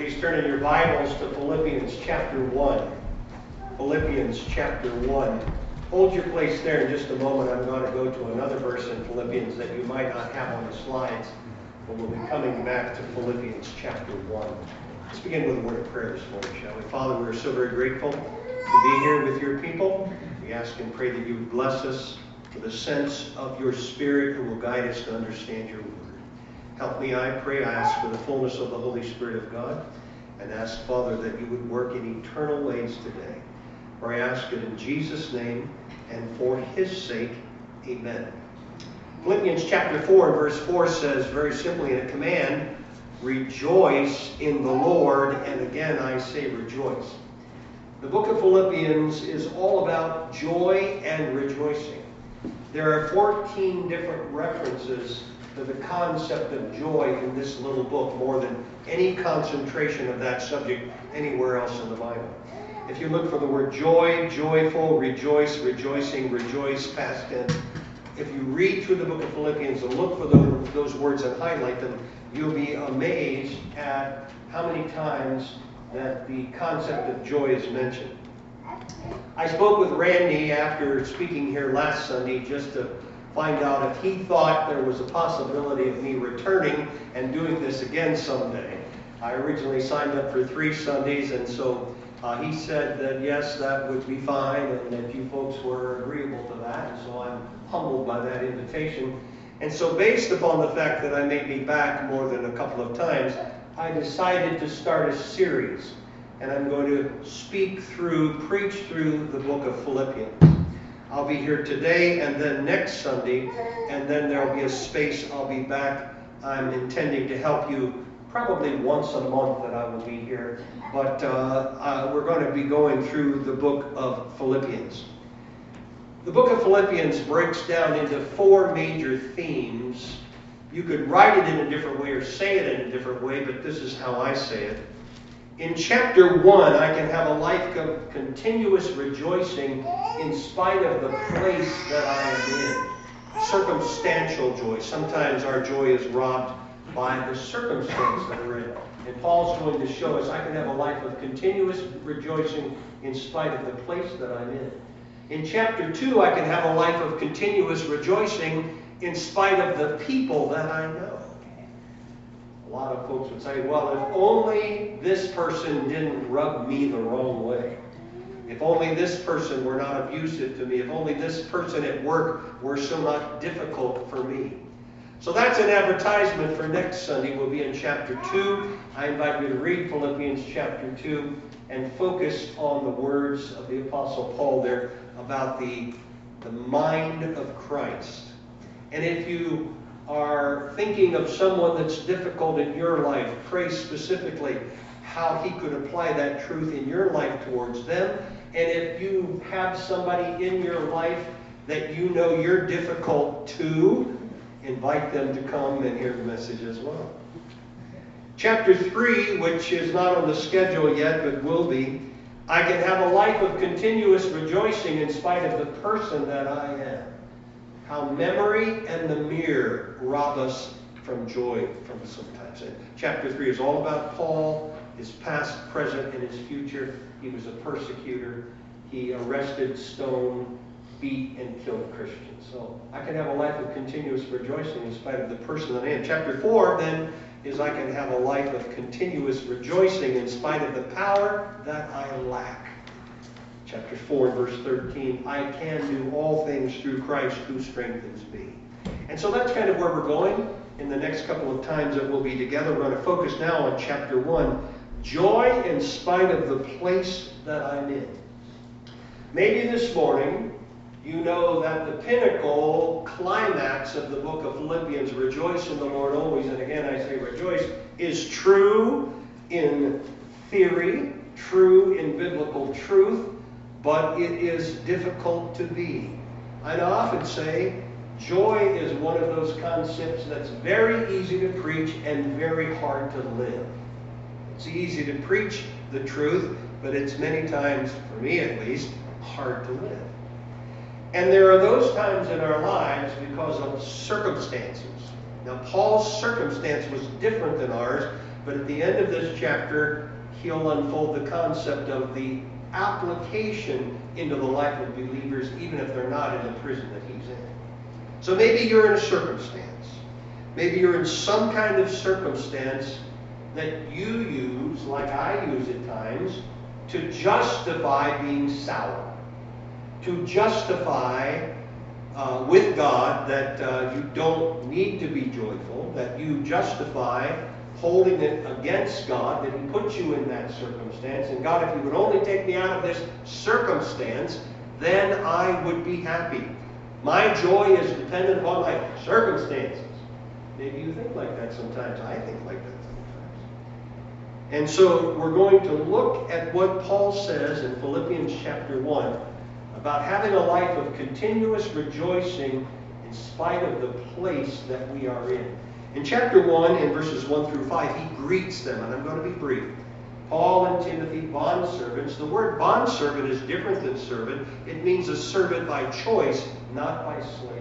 Please turn in your Bibles to Philippians chapter 1. Philippians chapter 1. Hold your place there in just a moment. I'm going to go to another verse in Philippians that you might not have on the slides, but we'll be coming back to Philippians chapter 1. Let's begin with a word of prayer this morning, shall we? Father, we are so very grateful to be here with your people. We ask and pray that you would bless us with a sense of your Spirit who will guide us to understand your word. Help me, I pray. I ask for the fullness of the Holy Spirit of God, and ask, Father, that you would work in eternal ways today. For I ask it in Jesus' name and for his sake. Amen. Philippians chapter 4 and verse 4 says very simply in a command, rejoice in the Lord. And again I say rejoice. The book of Philippians is all about joy and rejoicing. There are 14 different references to the concept of joy in this little book, more than any concentration of that subject anywhere else in the Bible. If you look for the word joy, joyful, rejoice, rejoicing, rejoice, past tense, if you read through the book of Philippians and look for those words and highlight them, you'll be amazed at how many times that the concept of joy is mentioned. I spoke with Randy after speaking here last Sunday just to find out if he thought there was a possibility of me returning and doing this again someday. I originally signed up for 3 Sundays, and so he said that yes, that would be fine, and that you folks were agreeable to that, and so I'm humbled by that invitation. And so based upon the fact that I may be back more than a couple of times, I decided to start a series, and I'm going to preach through the book of Philippians. I'll be here today and then next Sunday, and then there'll be a space. I'll be back. I'm intending to help you probably once a month that I will be here, but we're going to be going through the book of Philippians. The book of Philippians breaks down into 4 major themes. You could write it in a different way or say it in a different way, but this is how I say it. In chapter 1, I can have a life of continuous rejoicing in spite of the place that I am in. Circumstantial joy. Sometimes our joy is robbed by the circumstance that we're in. And Paul's going to show us I can have a life of continuous rejoicing in spite of the place that I'm in. In chapter 2, I can have a life of continuous rejoicing in spite of the people that I know. A lot of folks would say, well, if only this person didn't rub me the wrong way. If only this person were not abusive to me. If only this person at work were so not difficult for me. So that's an advertisement for next Sunday. We'll be in chapter 2. I invite you to read Philippians chapter 2 and focus on the words of the Apostle Paul there about the mind of Christ. And if you are thinking of someone that's difficult in your life, pray specifically how he could apply that truth in your life towards them. And if you have somebody in your life that you know you're difficult to, invite them to come and hear the message as well. Chapter 3, which is not on the schedule yet, but will be, I can have a life of continuous rejoicing in spite of the person that I am. How memory and the mirror rob us from joy from sometimes. And chapter 3 is all about Paul, his past, present, and his future. He was a persecutor. He arrested, stoned, beat, and killed Christians. So I can have a life of continuous rejoicing in spite of the person that I am. Chapter 4, then, is I can have a life of continuous rejoicing in spite of the power that I lack. Chapter 4, verse 13, I can do all things through Christ who strengthens me. And so that's kind of where we're going. In the next couple of times that we'll be together, we're going to focus now on chapter 1, joy in spite of the place that I'm in. Maybe this morning you know that the pinnacle climax of the book of Philippians, rejoice in the Lord always, and again I say rejoice, is true in theory, true in biblical truth, but it is difficult to be. I often say joy is one of those concepts that's very easy to preach and very hard to live. It's easy to preach the truth, but it's many times, for me at least, hard to live. And there are those times in our lives because of circumstances. Now, Paul's circumstance was different than ours But at the end of this chapter, he'll unfold the concept of the application into the life of believers, even if they're not in the prison that he's in. So maybe you're in a circumstance. Maybe you're in some kind of circumstance that you use, like I use at times, to justify being sour. To justify with God that you don't need to be joyful, that you justify holding it against God, that he put you in that circumstance. And God, if you would only take me out of this circumstance, then I would be happy. My joy is dependent upon my circumstances. Maybe you think like that sometimes. I think like that sometimes. And so we're going to look at what Paul says in Philippians chapter 1 about having a life of continuous rejoicing in spite of the place that we are in. In chapter 1, in verses 1 through 5, he greets them, and I'm going to be brief. Paul and Timothy, bondservants. The word bondservant is different than servant. It means a servant by choice, not by slavery.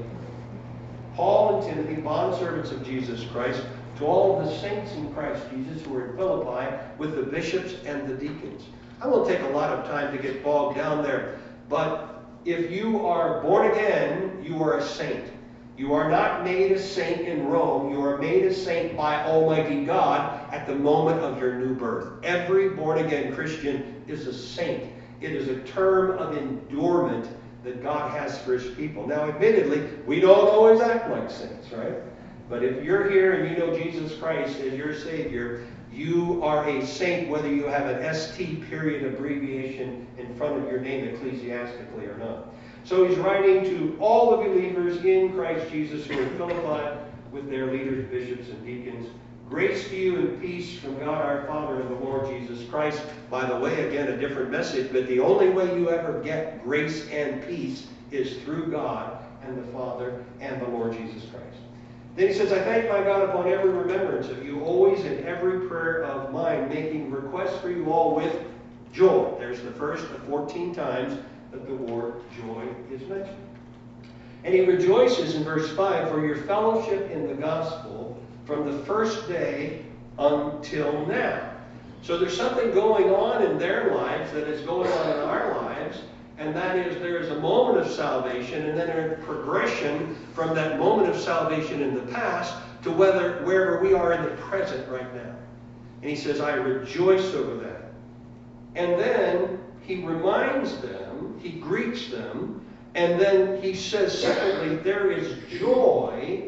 Paul and Timothy, bondservants of Jesus Christ, to all of the saints in Christ Jesus who are in Philippi, with the bishops and the deacons. I won't take a lot of time to get bogged down there, but if you are born again, you are a saint. You are not made a saint in Rome. You are made a saint by Almighty God at the moment of your new birth. Every born-again Christian is a saint. It is a term of endurement that God has for his people. Now, admittedly, we don't always act like saints, right? But if you're here and you know Jesus Christ as your Savior, you are a saint whether you have an ST period abbreviation in front of your name ecclesiastically or not. So he's writing to all the believers in Christ Jesus who are in Philippi with their leaders, bishops, and deacons. Grace to you and peace from God our Father and the Lord Jesus Christ. By the way, again, a different message, but the only way you ever get grace and peace is through God and the Father and the Lord Jesus Christ. Then he says, I thank my God upon every remembrance of you, always in every prayer of mine, making requests for you all with joy. There's the first of 14 times that the word joy is mentioned. And he rejoices in verse 5 for your fellowship in the gospel from the first day until now. So there's something going on in their lives that is going on in our lives, and that is there is a moment of salvation and then a progression from that moment of salvation in the past to wherever we are in the present right now. And he says, I rejoice over that. And then he reminds them, he greets them, and then he says, secondly, there is joy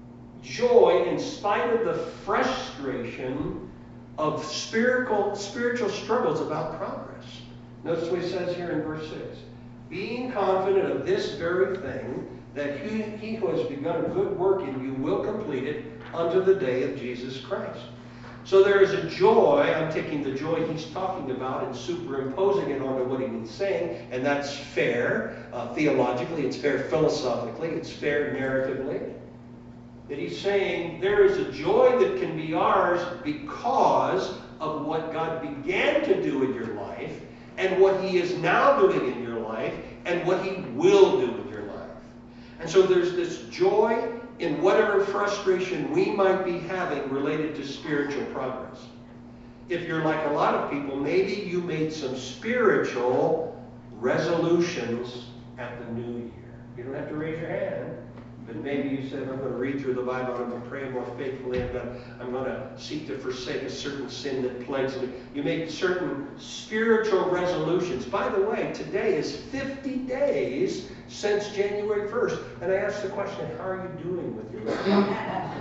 in spite of the frustration of spiritual struggles about progress. Notice what he says here in verse 6. Being confident of this very thing, that he who has begun a good work in you will complete it unto the day of Jesus Christ. So there is a joy. I'm taking the joy he's talking about and superimposing it onto what he's saying, and that's fair theologically, it's fair philosophically, it's fair narratively. That he's saying there is a joy that can be ours because of what God began to do in your life and what he is now doing in your life and what he will do in your life. And so there's this joy in whatever frustration we might be having related to spiritual progress. If you're like a lot of people, maybe you made some spiritual resolutions at the new year. You don't have to raise your hand, but maybe you said, I'm going to read through the Bible, I'm going to pray more faithfully, I'm going to seek to forsake a certain sin that plagues me. You make certain spiritual resolutions. By the way, today is 50 days since January 1st. And I asked the question, how are you doing with your resolutions?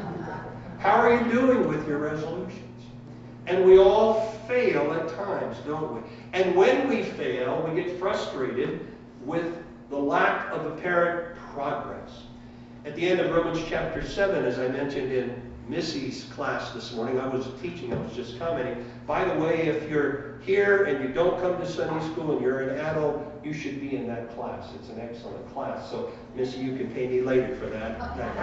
How are you doing with your resolutions? And we all fail at times, don't we? And when we fail, we get frustrated with the lack of apparent progress. At the end of Romans chapter 7, as I mentioned in Missy's class this morning, I was teaching, I was just commenting. By the way, if you're here and you don't come to Sunday school and you're an adult, you should be in that class. It's an excellent class. So, Missy, you can pay me later for that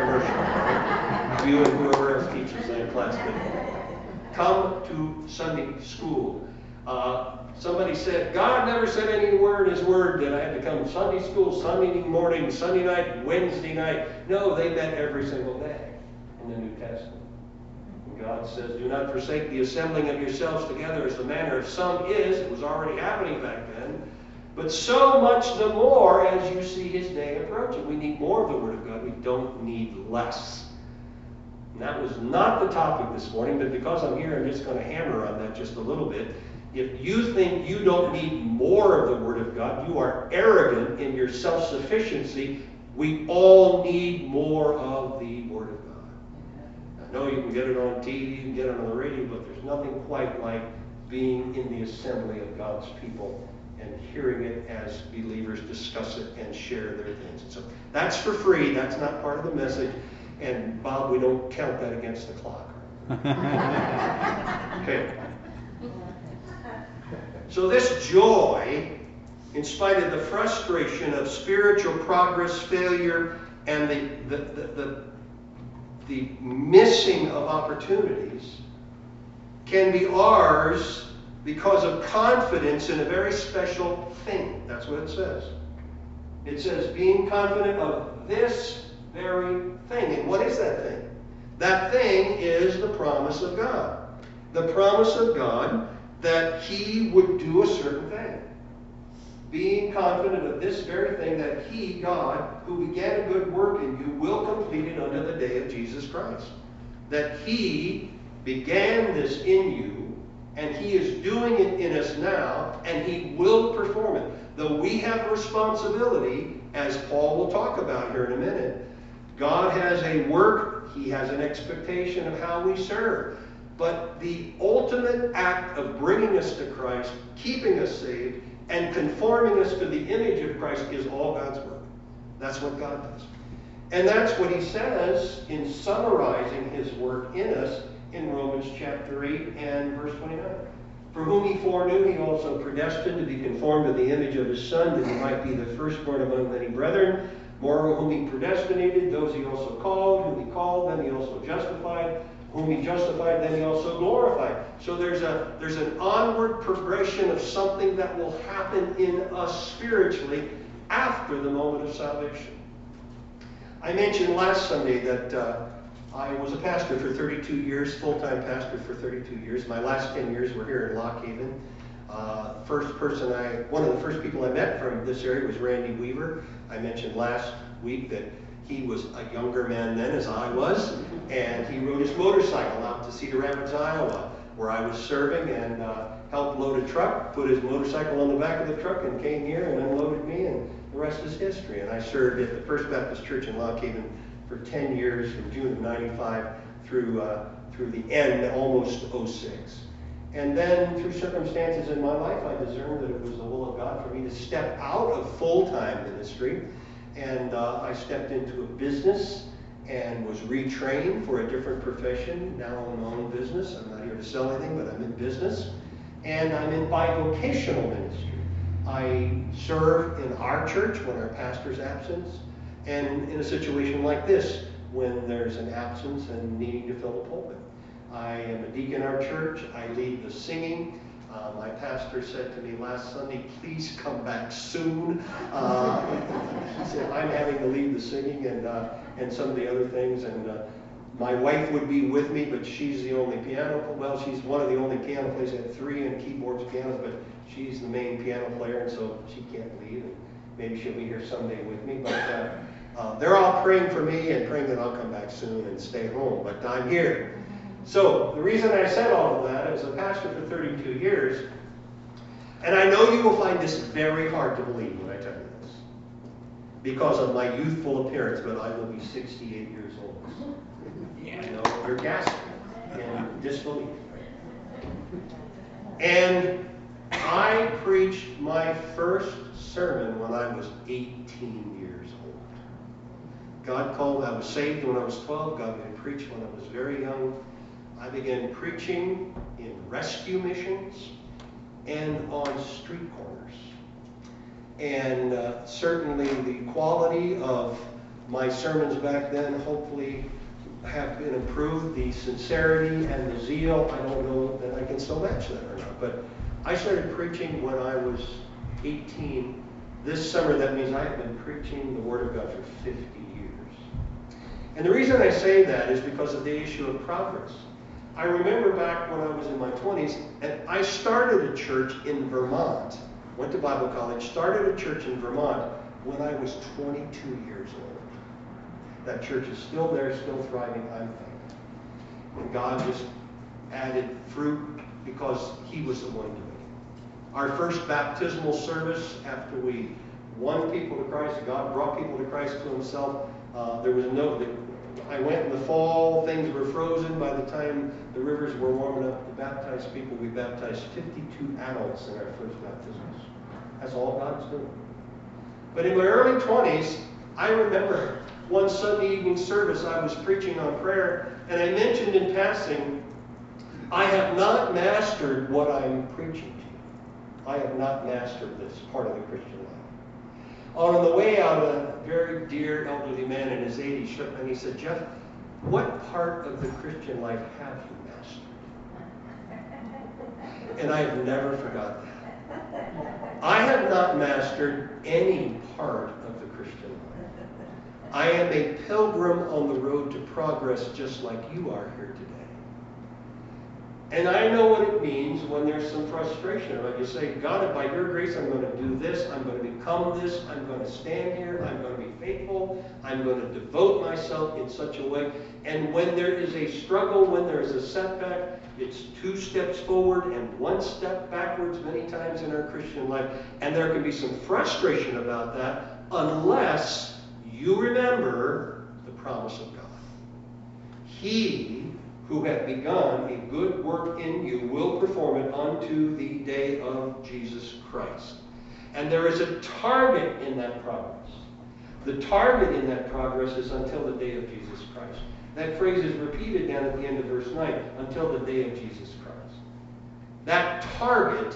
commercial. You and whoever else teaches that class. But come to Sunday school. Somebody said, God never said anywhere in his word that I had to come Sunday school, Sunday morning, Sunday night, Wednesday night. No, they met every single day in the New Testament. God says, do not forsake the assembling of yourselves together as the manner of some is. It was already happening back then. But so much the more as you see his day approaching. We need more of the Word of God. We don't need less. And that was not the topic this morning, but because I'm here, I'm just going to hammer on that just a little bit. If you think you don't need more of the Word of God, you are arrogant in your self-sufficiency. We all need more of the Word of God. I know you can get it on TV, you can get it on the radio, but there's nothing quite like being in the assembly of God's people and hearing it as believers discuss it and share their things. So that's for free. That's not part of the message. And Bob, we don't count that against the clock. Okay. So this joy, in spite of the frustration of spiritual progress, failure, and the missing of opportunities, can be ours because of confidence in a very special thing. That's what it says. It says, being confident of this very thing. And what is that thing? That thing is the promise of God. The promise of God that he would do a certain thing. Being confident of this very thing, that he, God, who began a good work in you, will complete it unto the day of Jesus Christ. That he began this in you, and he is doing it in us now, and he will perform it. Though we have a responsibility, as Paul will talk about here in a minute, God has a work, he has an expectation of how we serve. But the ultimate act of bringing us to Christ, keeping us saved, and conforming us to the image of Christ is all God's work. That's what God does. And that's what he says in summarizing his work in us in Romans chapter 8 and verse 29. For whom he foreknew, he also predestined to be conformed to the image of his Son, that he might be the firstborn among many brethren. Moreover, whom he predestinated, those he also called. Whom he called, them he also justified. Whom he justified, then he also glorified. So there's an onward progression of something that will happen in us spiritually after the moment of salvation. I mentioned last Sunday that I was a pastor for 32 years, full-time pastor for 32 years. My last 10 years were here in Lock Haven. One of the first people I met from this area was Randy Weaver. I mentioned last week that he was a younger man then, as I was, and he rode his motorcycle out to Cedar Rapids, Iowa, where I was serving, and helped load a truck, put his motorcycle on the back of the truck, and came here and unloaded me, and the rest is history. And I served at the First Baptist Church in Lock Haven for 10 years, from June of 95 through the end, almost 06. And then, through circumstances in my life, I discerned that it was the will of God for me to step out of full-time ministry. And I stepped into a business and was retrained for a different profession. Now I'm in my own business. I'm not here to sell anything, but I'm in business. And I'm in bivocational ministry. I serve in our church when our pastor's absent, and in a situation like this, when there's an absence and needing to fill a pulpit. I am a deacon in our church. I lead the singing. My pastor said to me last Sunday, please come back soon. He said, I'm having to lead the singing and some of the other things. And my wife would be with me, but she's the only piano. Well, she's one of the only piano players. I have 3 in keyboards, pianos, but she's the main piano player, and so she can't lead. And maybe she'll be here someday with me. But they're all praying for me and praying that I'll come back soon and stay home. But I'm here. So, the reason I said all of that is a pastor for 32 years, and I know you will find this very hard to believe when I tell you this, because of my youthful appearance, but I will be 68 years old. Yeah, I know you're gasping in disbelief. And I preached my first sermon when I was 18 years old. God called, I was saved when I was 12, God made me preach when I was very young. I began preaching in rescue missions and on street corners. And certainly the quality of my sermons back then hopefully have been improved. The sincerity and the zeal, I don't know that I can still match that or not. But I started preaching when I was 18. This summer, that means I have been preaching the Word of God for 50 years. And the reason I say that is because of the issue of progress. I remember back when I was in my 20s, and I started a church in Vermont. Went to Bible college, started a church in Vermont when I was 22 years old. That church is still there, still thriving, I'm thankful. And God just added fruit because He was the one doing it. Our first baptismal service, after we won people to Christ, God brought people to Christ to Himself. I went in the fall, things were frozen. By the time the rivers were warm enough to baptize people, we baptized 52 adults in our first baptisms. That's all God's doing. But in my early 20s, I remember one Sunday evening service, I was preaching on prayer, and I mentioned in passing, I have not mastered what I'm preaching to you. I have not mastered this part of the Christian life. On the way out, a very dear elderly man in his 80s shook me and he said, Jeff, what part of the Christian life have you mastered? And I've never forgot that. I have not mastered any part of the Christian life. I am a pilgrim on the road to progress just like you are here today. And I know what it means when there's some frustration. When you say, God, by your grace, I'm going to do this, I'm going to become this, I'm going to stand here, I'm going to be faithful, I'm going to devote myself in such a way. And when there is a struggle, when there is a setback, it's 2 steps forward and 1 step backwards many times in our Christian life. And there can be some frustration about that unless you remember the promise of God. He who hath begun a good work in you will perform it unto the day of Jesus Christ. And there is a target in that progress. The target in that progress is until the day of Jesus Christ. That phrase is repeated down at the end of verse 9, until the day of Jesus Christ. That target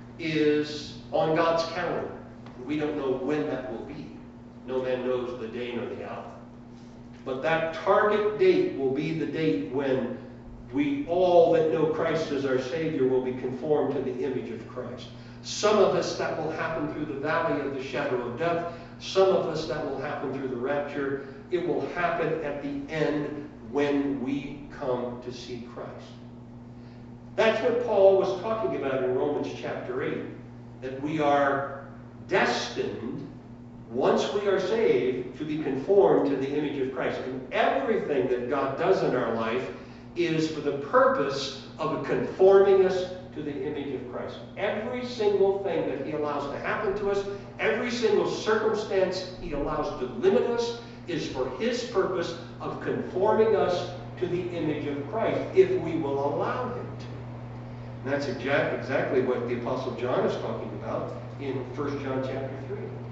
is on God's calendar. We don't know when that will be. No man knows the day nor the hour. But that target date will be the date when we all that know Christ as our Savior will be conformed to the image of Christ. Some of us that will happen through the valley of the shadow of death. Some of us that will happen through the rapture. It will happen at the end when we come to see Christ. That's what Paul was talking about in Romans chapter 8. That we are destined, once we are saved, to be conformed to the image of Christ. And everything that God does in our life is for the purpose of conforming us to the image of Christ. Every single thing that He allows to happen to us, every single circumstance He allows to limit us, is for His purpose of conforming us to the image of Christ, if we will allow Him to. And that's exactly what the Apostle John is talking about in 1 John chapter 3.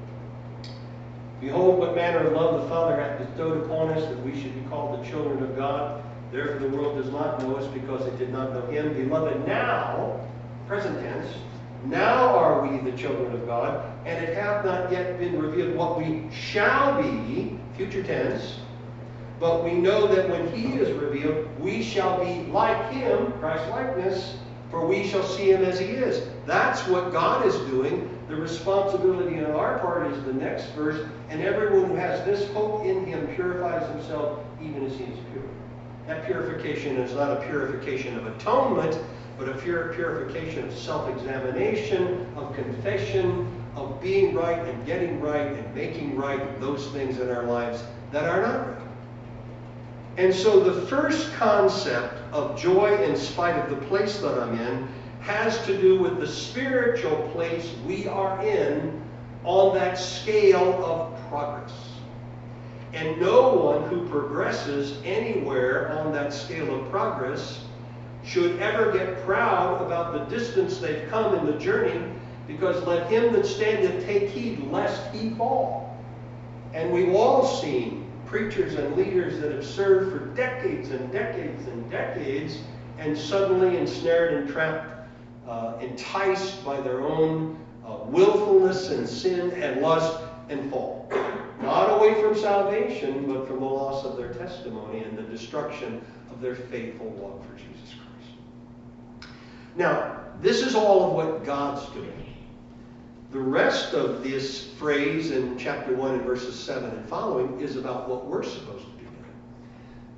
Behold, what manner of love the Father hath bestowed upon us, that we should be called the children of God. Therefore the world does not know us, because it did not know Him. Beloved, now, present tense, now are we the children of God, and it hath not yet been revealed what we shall be, future tense, but we know that when He is revealed, we shall be like Him, Christ-likeness, for we shall see Him as He is. That's what God is doing. The responsibility on our part is the next verse. And everyone who has this hope in Him purifies himself even as He is pure. That purification is not a purification of atonement, but a purification of self-examination, of confession, of being right and getting right and making right those things in our lives that are not right. And so the first concept of joy in spite of the place that I'm in has to do with the spiritual place we are in on that scale of progress. And no one who progresses anywhere on that scale of progress should ever get proud about the distance they've come in the journey, because let him that standeth take heed lest he fall. And we've all seen preachers and leaders that have served for decades and decades and decades, and suddenly ensnared and trapped, enticed by their own willfulness and sin and lust, and fall. Not away from salvation, but from the loss of their testimony and the destruction of their faithful walk for Jesus Christ. Now, this is all of what God's doing. The rest of this phrase in chapter 1 and verses 7 and following is about what we're supposed to be doing.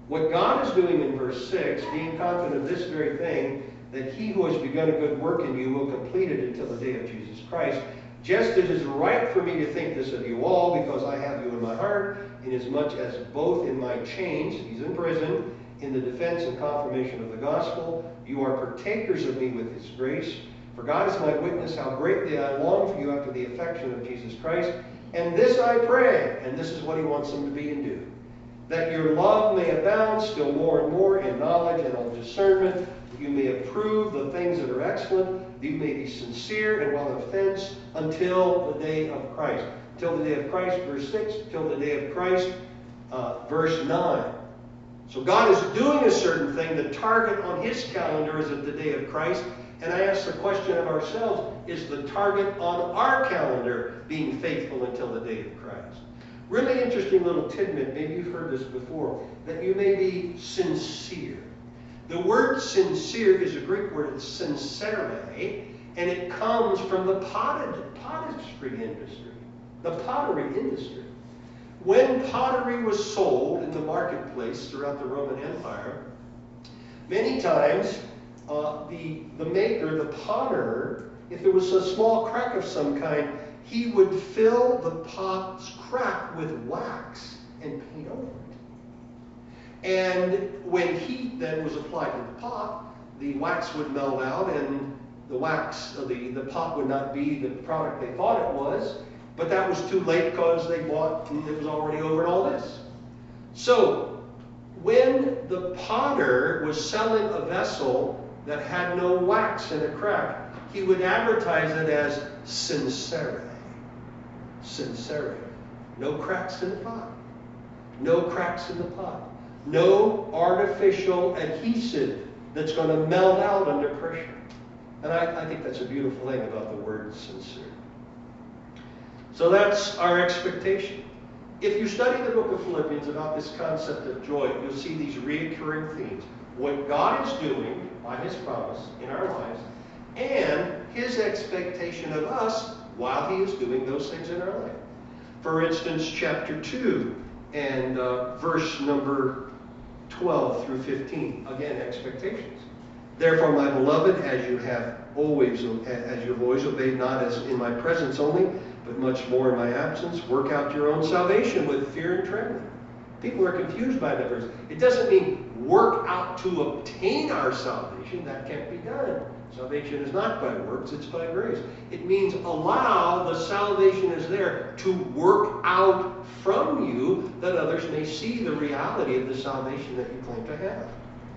What God is doing in verse 6, being confident of this very thing, that he who has begun a good work in you will complete it until the day of Jesus Christ. Just as it is right for me to think this of you all, because I have you in my heart, inasmuch as both in my chains, he's in prison, in the defense and confirmation of the gospel, you are partakers of me with his grace. For God is my witness how greatly I long for you after the affection of Jesus Christ. And this I pray, and this is what he wants them to be and do, that your love may abound still more and more in knowledge and all discernment, that you may approve the things that are excellent, that you may be sincere and without offense until the day of Christ. Till the day of Christ, verse 6, till the day of Christ, verse 9. So God is doing a certain thing. The target on his calendar is at the day of Christ. And I ask the question of ourselves, is the target on our calendar being faithful until the day of Christ? Really interesting little tidbit, maybe you've heard this before, that you may be sincere. The word sincere is a Greek word, it's sincere, and it comes from the pottery industry. The pottery industry. When pottery was sold in the marketplace throughout the Roman Empire, many times the maker, the potter, if there was a small crack of some kind, he would fill the pot's crack with wax and paint over it. And when heat then was applied to the pot, the wax would melt out and the pot would not be the product they thought it was. But that was too late because they bought and it was already over and all this. So when the potter was selling a vessel that had no wax and a crack, he would advertise it as sincere. Sincere. No cracks in the pot. No cracks in the pot. No artificial adhesive that's going to melt out under pressure. And I think that's a beautiful thing about the word sincere. So that's our expectation. If you study the book of Philippians about this concept of joy, you'll see these recurring themes. What God is doing by his promise in our lives, and his expectation of us while he is doing those things in our life. For instance, chapter 2 and verse number 12 through 15. Again, expectations. Therefore, my beloved, as you have always obeyed, not as in my presence only, but much more in my absence, work out your own salvation with fear and trembling. People are confused by that verse. It doesn't mean work out to obtain our salvation. That can't be done. Salvation is not by works, it's by grace. It means allow the salvation is there to work out from you that others may see the reality of the salvation that you claim to have.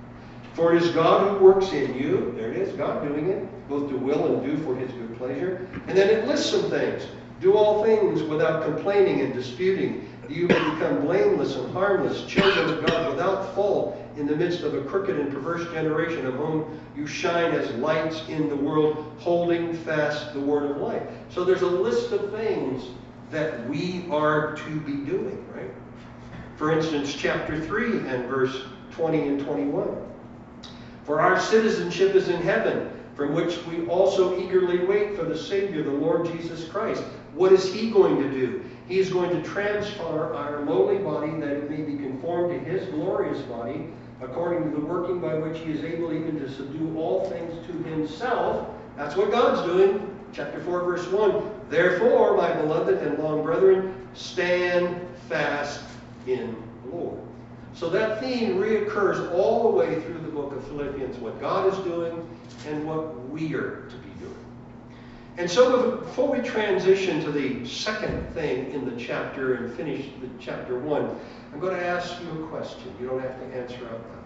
For it is God who works in you, there it is, God doing it, both to will and do for his good pleasure. And then it lists some things. Do all things without complaining and disputing, that you may become blameless and harmless, children of God without fault, in the midst of a crooked and perverse generation, of whom you shine as lights in the world, holding fast the word of life. So there's a list of things that we are to be doing, right? For instance, chapter 3 and verse 20 and 21. For our citizenship is in heaven, from which we also eagerly wait for the Savior, the Lord Jesus Christ. What is he going to do? He is going to transform our lowly body that it may be conformed to his glorious body, according to the working by which he is able even to subdue all things to himself. That's what God's doing. Chapter 4, verse 1. Therefore, my beloved and long brethren, stand fast in the Lord. So that theme reoccurs all the way through the book of Philippians, what God is doing and what we are to be doing. And so before we transition to the second thing in the chapter and finish the chapter 1, I'm going to ask you a question. You don't have to answer out loud.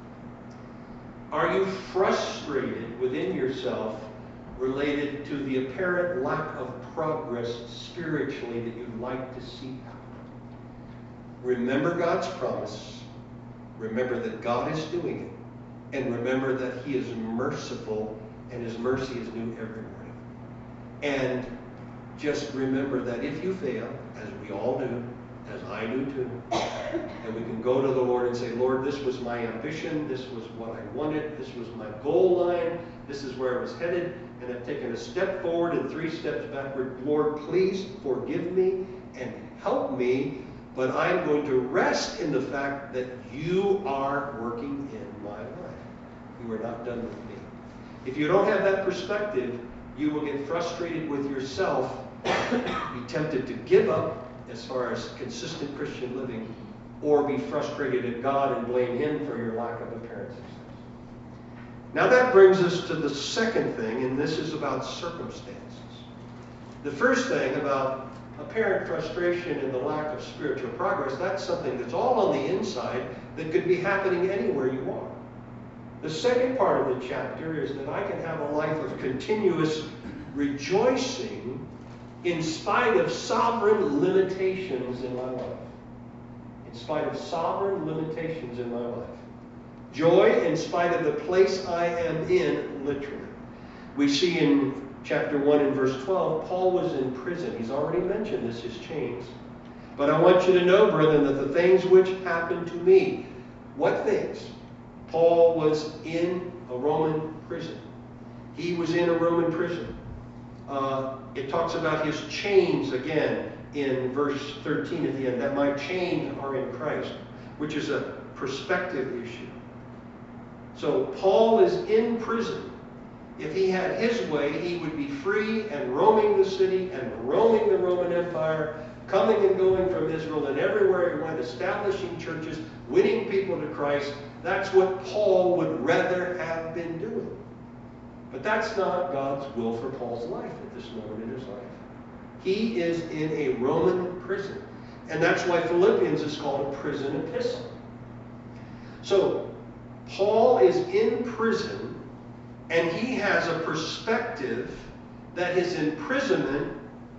Are you frustrated within yourself related to the apparent lack of progress spiritually that you'd like to see happen? Remember God's promise. Remember that God is doing it. And remember that he is merciful and his mercy is new every morning. And just remember that if you fail, as we all do, as I do too, and we can go to the Lord and say, Lord, this was my ambition, this was what I wanted, this was my goal line, this is where I was headed, and I've taken a step forward and 3 steps backward. Lord, please forgive me and help me but I'm going to rest in the fact that you are working in my life. You are not done with me. If you don't have that perspective, you will get frustrated with yourself, be tempted to give up as far as consistent Christian living, or be frustrated at God and blame Him for your lack of apparent success. Now that brings us to the second thing, and this is about circumstances. The first thing about apparent frustration and the lack of spiritual progress, that's something that's all on the inside that could be happening anywhere you are. The second part of the chapter is that I can have a life of continuous rejoicing in spite of sovereign limitations in my life. In spite of sovereign limitations in my life. Joy in spite of the place I am in, literally. We see in chapter 1 and verse 12, Paul was in prison. He's already mentioned this, his chains. But I want you to know, brethren, that the things which happened to me, what things? Paul was in a Roman prison. He was in a Roman prison. It talks about his chains again in verse 13 at the end, that my chains are in Christ, which is a perspective issue. So Paul is in prison. If he had his way, he would be free and roaming the city and roaming the Roman Empire, coming and going from Israel and everywhere he went, establishing churches, winning people to Christ. That's what Paul would rather have been doing. But that's not God's will for Paul's life at this moment in his life. He is in a Roman prison. And that's why Philippians is called a prison epistle. So, Paul is in prison, and he has a perspective that his imprisonment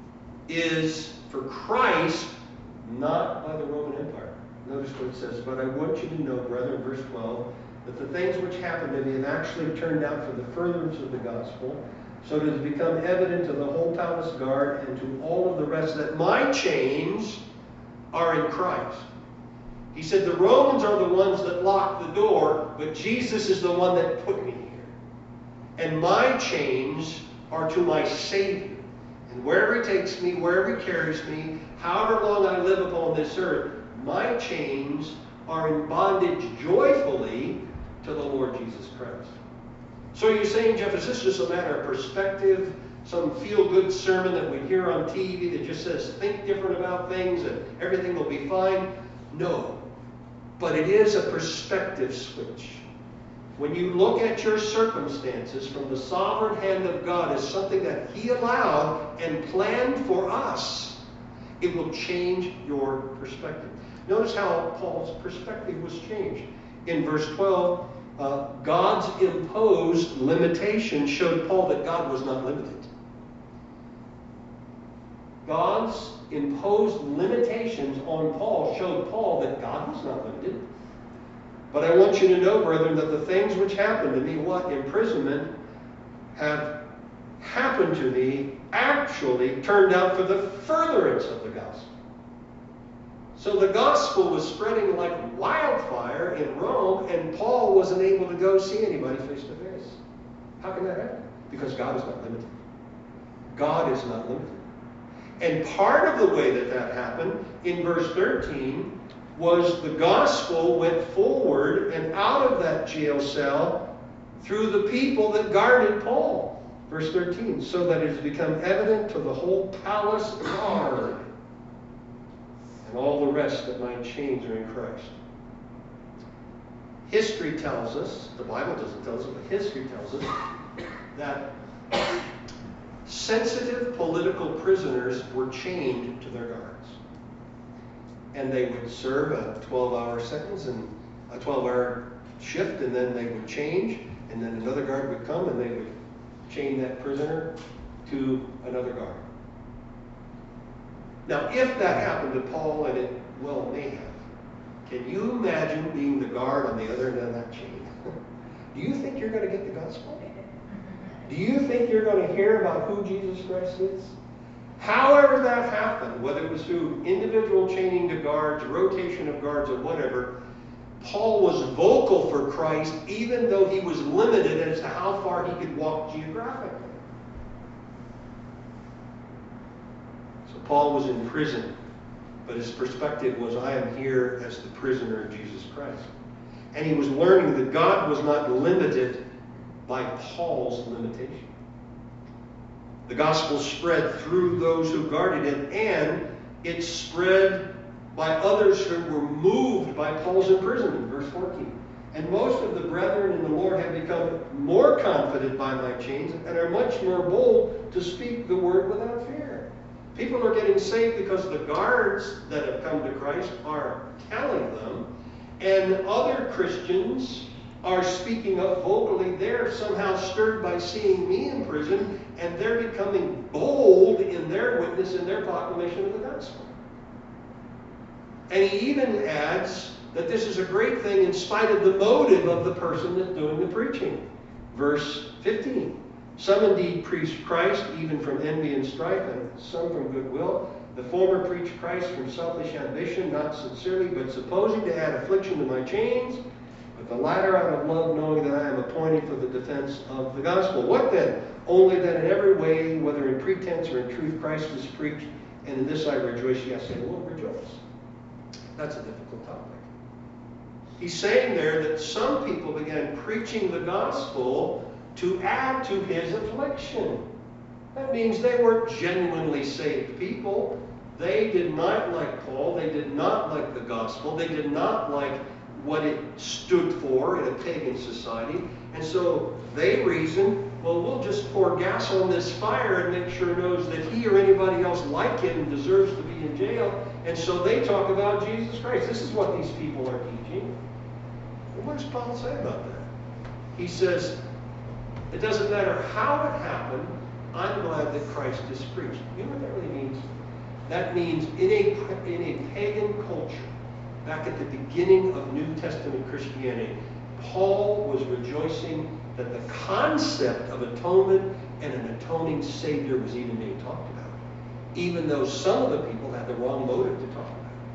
is for Christ, not by the Roman Empire. Notice what it says, but I want you to know, brethren, verse 12, that the things which happened to me have actually turned out for the furtherance of the gospel, so it has become evident to the whole palace guard and to all of the rest that my chains are in Christ. He said the Romans are the ones that locked the door, but Jesus is the one that put me here. And my chains are to my Savior. And wherever He takes me, wherever He carries me, however long I live upon this earth, my chains are in bondage joyfully to the Lord Jesus Christ. So you're saying, Jeff, is this just a matter of perspective? Some feel-good sermon that we hear on TV that just says, think different about things and everything will be fine? No. But it is a perspective switch. When you look at your circumstances from the sovereign hand of God as something that He allowed and planned for us, it will change your perspective. Notice how Paul's perspective was changed. In verse 12, God's imposed limitation showed Paul that God was not limited. God's imposed limitations on Paul showed Paul that God was not limited. But I want you to know, brethren, that the things which happened to me, what? Imprisonment, have happened to me, actually turned out for the furtherance of the gospel. So the gospel was spreading like wildfire in Rome, and Paul wasn't able to go see anybody face to face. How can that happen? Because God is not limited. God is not limited. And part of the way that that happened, in verse 13, was the gospel went forward and out of that jail cell through the people that guarded Paul. Verse 13, so that it has become evident to the whole palace guard and all the rest that my chains are in Christ. History tells us, the Bible doesn't tell us, but history tells us that sensitive political prisoners were chained to their guards. And they would serve a 12-hour sentence and a 12-hour shift, and then they would change, and then another guard would come and they would chain that prisoner to another guard. Now, if that happened to Paul, and it well may have, can you imagine being the guard on the other end of that chain? Do you think you're going to get the gospel? Do you think you're going to hear about who Jesus Christ is? However that happened, whether it was through individual chaining to guards, rotation of guards, or whatever, Paul was vocal for Christ even though he was limited as to how far he could walk geographically. So Paul was in prison. But his perspective was, I am here as the prisoner of Jesus Christ. And he was learning that God was not limited by Paul's limitation. The gospel spread through those who guarded it, and it spread by others who were moved by Paul's imprisonment. Verse 14. And most of the brethren in the Lord have become more confident by my chains and are much more bold to speak the word without fear. People are getting saved because the guards that have come to Christ are telling them, and other Christians are speaking up vocally. They're somehow stirred by seeing me in prison, and they're becoming bold in their witness and their proclamation of the gospel. And he even adds that this is a great thing in spite of the motive of the person that's doing the preaching. Verse 15. Some indeed preach Christ, even from envy and strife, and some from goodwill. The former preach Christ from selfish ambition, not sincerely, but supposing to add affliction to my chains. But the latter out of love, knowing that I am appointed for the defense of the gospel. What then? Only that in every way, whether in pretense or in truth, Christ is preached, and in this I rejoice. Yes, I will rejoice. That's a difficult topic. He's saying there that some people began preaching the gospel to add to his affliction. That means they were genuinely saved people. They did not like Paul. They did not like the gospel. They did not like what it stood for in a pagan society. And so they reasoned, well, we'll just pour gas on this fire and make sure knows that he or anybody else like him deserves to be in jail. And so they talk about Jesus Christ. This is what these people are teaching. Well, what does Paul say about that? He says, it doesn't matter how it happened, I'm glad that Christ is preached. You know what that really means? That means in a pagan culture, back at the beginning of New Testament Christianity, Paul was rejoicing that the concept of atonement and an atoning Savior was even being talked about, even though some of the people had the wrong motive to talk about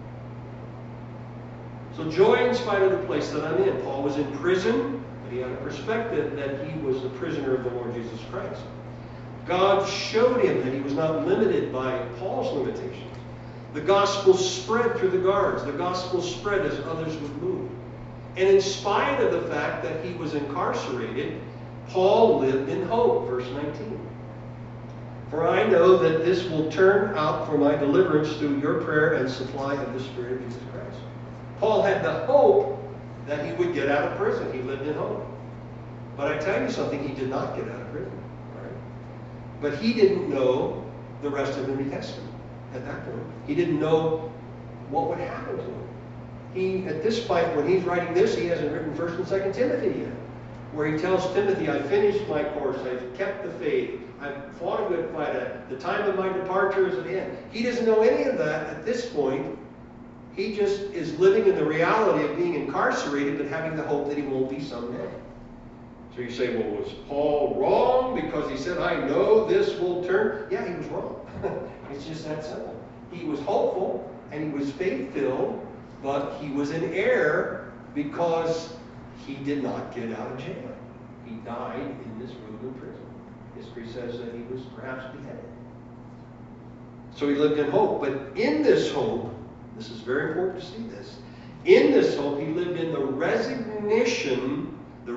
it. So joy in spite of the place that I'm in. Paul was in prison, but he had a perspective that he was the prisoner of the Lord Jesus Christ. God showed him that he was not limited by Paul's limitations. The gospel spread through the guards. The gospel spread as others would move. And in spite of the fact that he was incarcerated, Paul lived in hope. Verse 19. For I know that this will turn out for my deliverance through your prayer and supply of the Spirit of Jesus Christ. Paul had the hope that he would get out of prison. He lived in hope. But I tell you something, he did not get out of prison. Right? But he didn't know the rest of the New Testament at that point. He didn't know what would happen to him. He, at this point, when he's writing this, he hasn't written 1 and 2 Timothy yet, where he tells Timothy, I finished my course, I've kept the faith, I've fought a good fight, the time of my departure is at the end. He doesn't know any of that at this point. He just is living in the reality of being incarcerated and having the hope that he won't be someday. So you say, well, was Paul wrong because he said, I know this will turn? Yeah, he was wrong. It's just that simple. He was hopeful and he was faith-filled, but he was in error because he did not get out of jail. He died in this room in prison. History says that he was perhaps beheaded. So he lived in hope. But in this hope, this is very important to see this, in this hope he lived in the resignation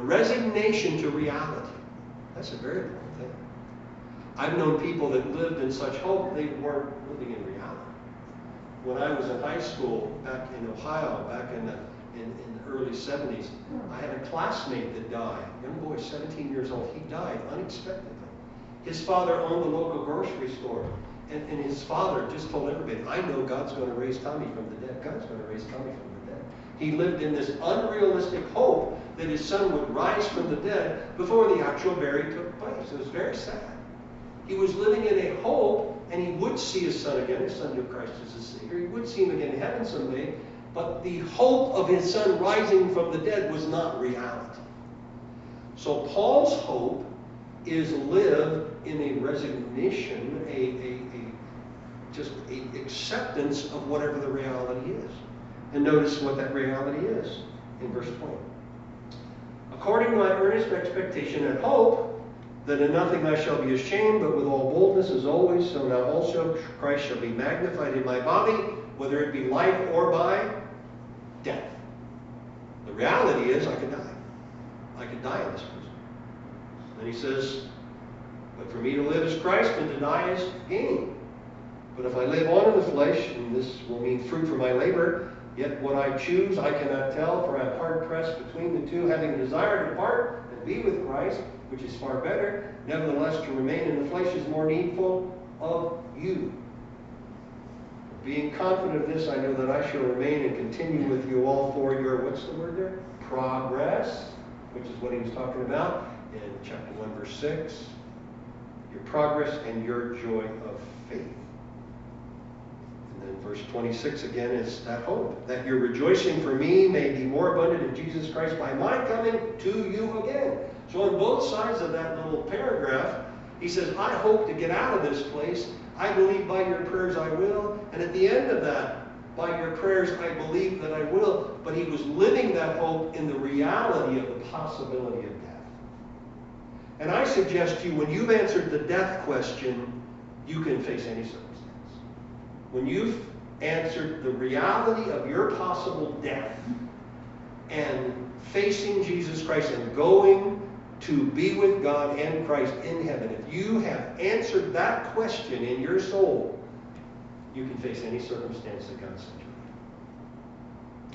to reality. That's a very important thing. I've known people that lived in such hope they weren't living in reality. When I was in high school back in Ohio, back in the early 70s, I had a classmate that died. Young boy, 17 years old. He died unexpectedly. His father owned a local grocery store. And his father just told everybody, I know God's going to raise Tommy from the dead. God's going to raise Tommy from the dead. He lived in this unrealistic hope that his son would rise from the dead before the actual burial took place. It was very sad. He was living in a hope, and he would see his son again. His son knew Christ as his Savior. He would see him again in heaven someday. But the hope of his son rising from the dead was not reality. So Paul's hope is live in a resignation, just an acceptance of whatever the reality is. And notice what that reality is in verse 20. According to my earnest expectation and hope, that in nothing I shall be ashamed, but with all boldness as always, so now also Christ shall be magnified in my body, whether it be life or by death. The reality is I could die. I could die in this prison. And he says, but for me to live is Christ and to die is gain. But if I live on in the flesh, and this will mean fruit for my labor, yet what I choose I cannot tell, for I am hard pressed between the two, having a desire to depart and be with Christ, which is far better. Nevertheless, to remain in the flesh is more needful of you. Being confident of this, I know that I shall remain and continue with you all for your, what's the word there? Progress, which is what he was talking about in chapter 1, verse 6. Your progress and your joy of faith. And then verse 26 again is that hope, that your rejoicing for me may be more abundant in Jesus Christ by my coming to you again. So on both sides of that little paragraph, he says, I hope to get out of this place. I believe by your prayers I will. And at the end of that, by your prayers I believe that I will. But he was living that hope in the reality of the possibility of death. And I suggest to you, when you've answered the death question, you can face any circumstance. When you've answered the reality of your possible death and facing Jesus Christ and going to be with God and Christ in heaven, if you have answered that question in your soul, you can face any circumstance that God sends you.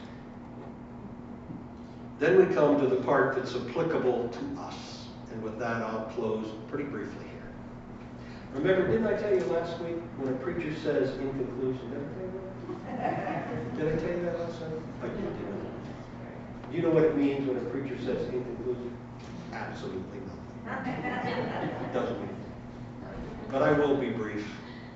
Then we come to the part that's applicable to us. And with that, I'll close pretty briefly here. Remember, didn't I tell you last week when a preacher says in conclusion, did I tell you that last time? I did. Do you know what it means when a preacher says in conclusion? Absolutely nothing. It doesn't mean anything. But I will be brief.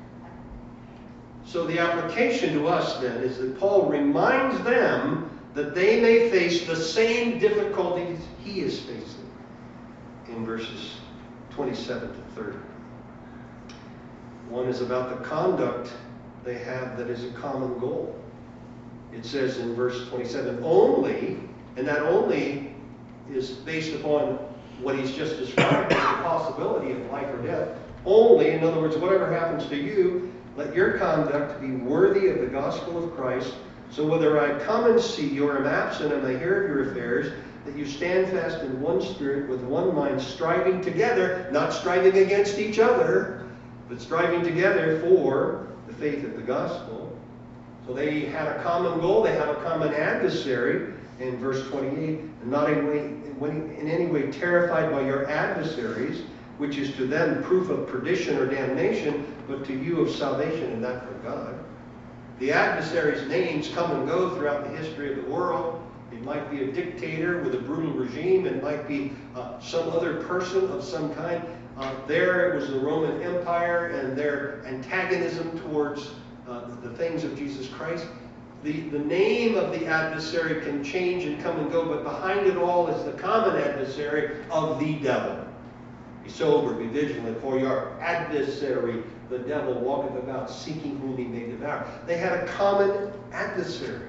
So the application to us then is that Paul reminds them that they may face the same difficulties he is facing in verses 27 to 30. One is about the conduct they have that is a common goal. It says in verse 27, only, and that only is based upon what he's just described as the possibility of life or death. Only, in other words, whatever happens to you, let your conduct be worthy of the gospel of Christ. So whether I come and see you or am absent and I hear of your affairs, that you stand fast in one spirit with one mind, striving together, not striving against each other, but striving together for the faith of the gospel. So they had a common goal, they have a common adversary in verse 28, and not in any way terrified by your adversaries, which is to them proof of perdition or damnation, but to you of salvation, and that from God. The adversaries' names come and go throughout the history of the world. It might be a dictator with a brutal regime. It might be some other person of some kind. There it was the Roman Empire and their antagonism towards the things of Jesus Christ. The name of the adversary can change and come and go, but behind it all is the common adversary of the devil. Be sober, be vigilant, for your adversary, the devil, walketh about seeking whom he may devour. They had a common adversary.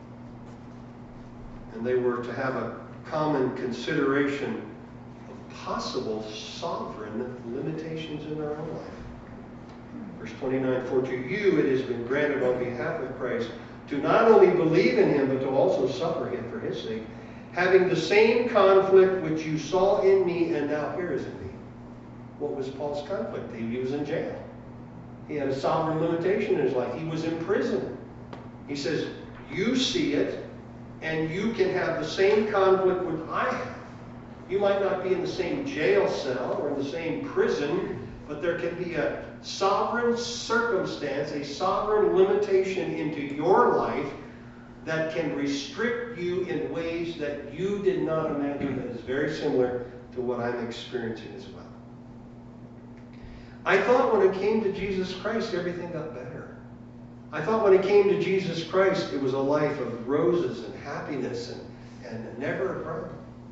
And they were to have a common consideration of possible sovereign limitations in their own life. Verse 29, for to you it has been granted on behalf of Christ to not only believe in him, but to also suffer him for his sake, having the same conflict which you saw in me and now here is in me. What was Paul's conflict? He was in jail. He had a sovereign limitation in his life. He was in prison. He says, you see it, and you can have the same conflict which I have. You might not be in the same jail cell or in the same prison, but there can be a sovereign circumstance, a sovereign limitation into your life that can restrict you in ways that you did not imagine, that is very similar to what I'm experiencing as well. I thought when it came to Jesus Christ, everything got better. I thought when it came to Jesus Christ, it was a life of roses and happiness and never a problem.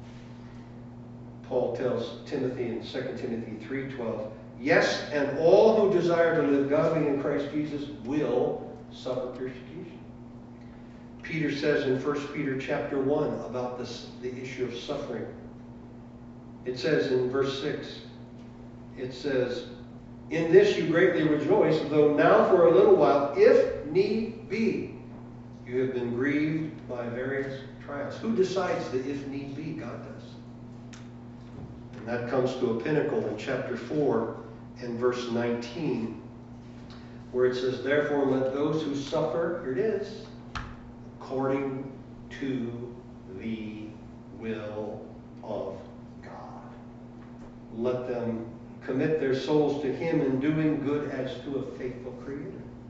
Paul tells Timothy in 2 Timothy 3:12, yes, and all who desire to live godly in Christ Jesus will suffer persecution. Peter says in 1 Peter chapter 1 about the issue of suffering. It says in verse 6, it says, in this you greatly rejoice, though now for a little while, if need be, you have been grieved by various trials. Who decides the if need be? God does. And that comes to a pinnacle in chapter 4 and verse 19, where it says, therefore let those who suffer, here it is, according to the will of God. Let them commit their souls to Him in doing good as to a faithful Creator.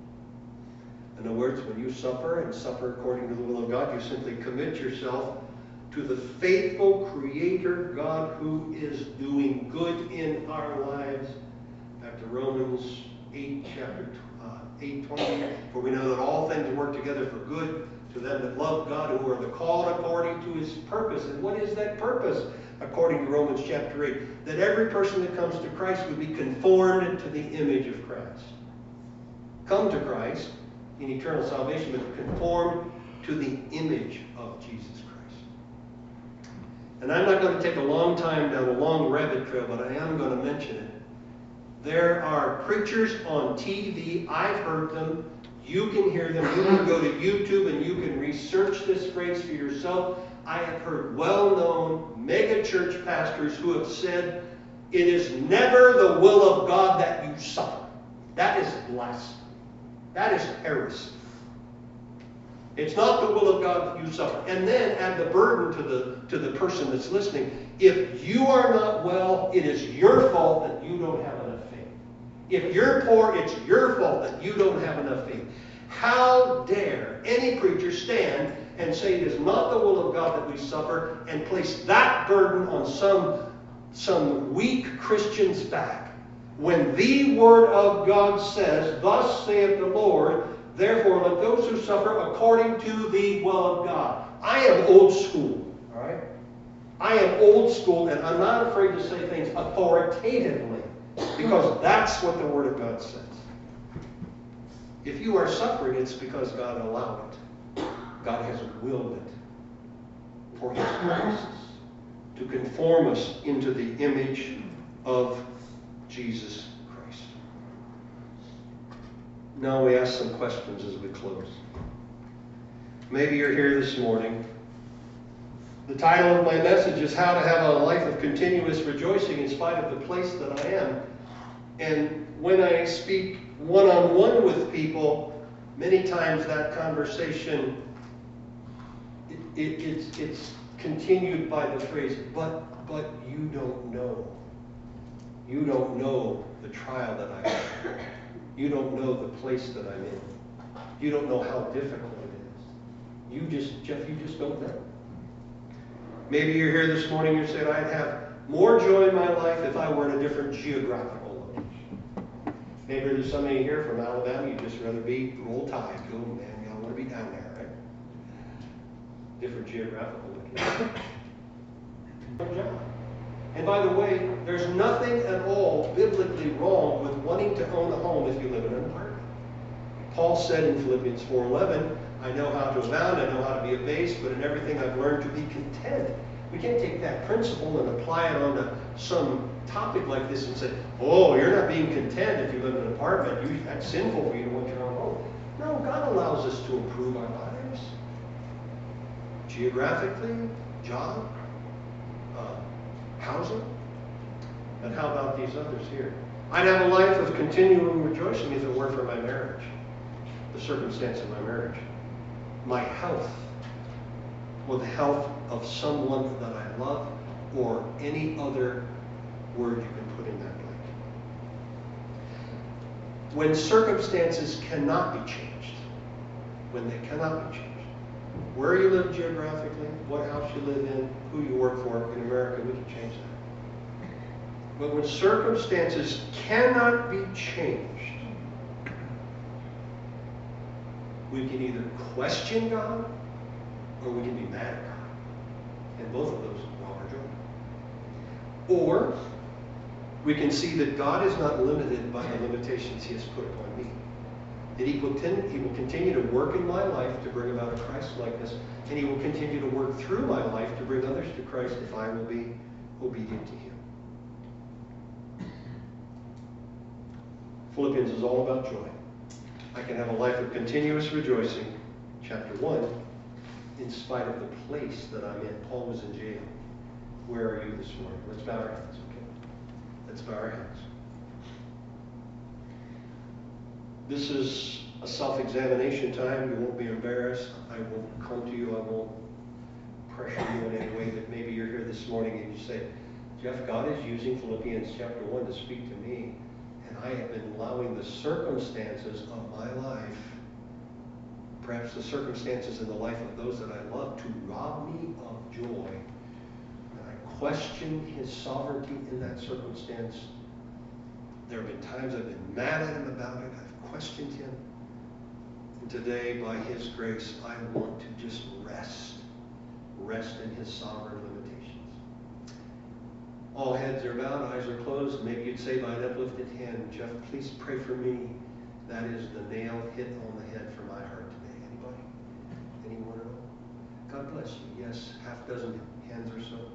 In other words, when you suffer and suffer according to the will of God, you simply commit yourself to the faithful Creator God who is doing good in our lives. Back to Romans 8, chapter 8:20, for we know that all things work together for good to them that love God, who are the called according to His purpose. And what is that purpose? According to Romans chapter 8, that every person that comes to Christ would be conformed to the image of Christ. Come to Christ in eternal salvation, but conformed to the image of Jesus Christ. And I'm not going to take a long time down a long rabbit trail, but I am going to mention it. There are preachers on TV, I've heard them, you can hear them, you can go to YouTube and you can research this phrase for yourself. I have heard well-known mega-church pastors who have said, it is never the will of God that you suffer. That is blasphemy. That is heresy. It's not the will of God that you suffer. And then add the burden to the person that's listening. If you are not well, it is your fault that you don't have enough faith. If you're poor, it's your fault that you don't have enough faith. How dare any preacher stand and say it is not the will of God that we suffer and place that burden on some weak Christian's back, when the Word of God says, thus saith the Lord, therefore let those who suffer according to the will of God. I am old school, all right? I am old school, and I'm not afraid to say things authoritatively, because that's what the Word of God says. If you are suffering, it's because God allowed it. God has willed it for His purposes, to conform us into the image of Jesus Christ. Now we ask some questions as we close. Maybe you're here this morning. The title of my message is How to Have a Life of Continuous Rejoicing in Spite of the Place that I Am. And when I speak one-on-one with people, many times that conversation, it's continued by the phrase, but you don't know. You don't know the trial that I'm in. You don't know the place that I'm in. You don't know how difficult it is. Jeff, you just don't know. Maybe you're here this morning and you said, I'd have more joy in my life if I were in a different geographical location. Maybe there's somebody here from Alabama, you'd just rather be Roll Tide. Go, man, you don't want to be down there, right? Different geographical location. And by the way, there's nothing at all biblically wrong with wanting to own a home if you live in an apartment. Paul said in Philippians 4:11, I know how to abound, I know how to be abased, but in everything I've learned to be content. We can't take that principle and apply it onto some topic like this and say, oh, you're not being content if you live in an apartment. That's sinful for you to want your own home. No, God allows us to improve our lives. Geographically, job, housing. And how about these others here? I'd have a life of continuing rejoicing if it weren't for my marriage, the circumstance of my marriage, my health, or the health of someone that I love, or any other word you can put in that blank. When circumstances cannot be changed, when they cannot be changed, where you live geographically, what house you live in, who you work for in America, we can change that. But when circumstances cannot be changed, we can either question God or we can be mad at God. And both of those rob our joy. Or we can see that God is not limited by the limitations He has put upon me. That He will continue to work in my life to bring about a Christ-likeness, and He will continue to work through my life to bring others to Christ if I will be obedient to Him. Philippians is all about joy. I can have a life of continuous rejoicing, chapter 1, in spite of the place that I'm in. Paul was in jail. Where are you this morning? Let's bow our heads, okay? Let's bow our heads. This is a self-examination time. You won't be embarrassed. I won't come to you. I won't pressure you in any way. But maybe you're here this morning and you say, Jeff, God is using Philippians chapter 1 to speak to me. And I have been allowing the circumstances of my life, perhaps the circumstances in the life of those that I love, to rob me of joy. And I question his sovereignty in that circumstance. There have been times I've been mad at him about it. I've questioned him. And today, by his grace, I want to just rest in his sovereign limitations. All heads are bowed, eyes are closed. Maybe you'd say by an uplifted hand, Jeff, please pray for me. That is the nail hit on the head for my heart today. Anybody? Anyone at all? God bless you. Yes, half dozen hands or so.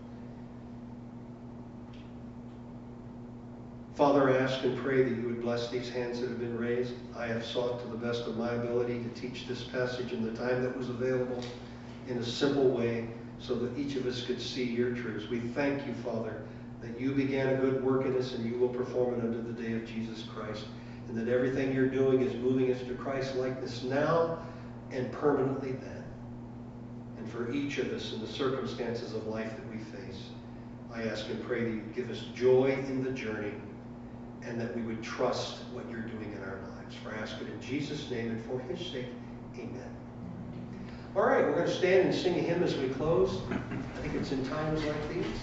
Father, I ask and pray that you would bless these hands that have been raised. I have sought to the best of my ability to teach this passage in the time that was available in a simple way so that each of us could see your truths. We thank you, Father, that you began a good work in us and you will perform it unto the day of Jesus Christ, and that everything you're doing is moving us to Christ-likeness now and permanently then. And for each of us in the circumstances of life that we face, I ask and pray that you give us joy in the journey and that we would trust what you're doing in our lives. For I ask it in Jesus' name and for his sake, amen. All right, we're going to stand and sing a hymn as we close. I think it's in times like these.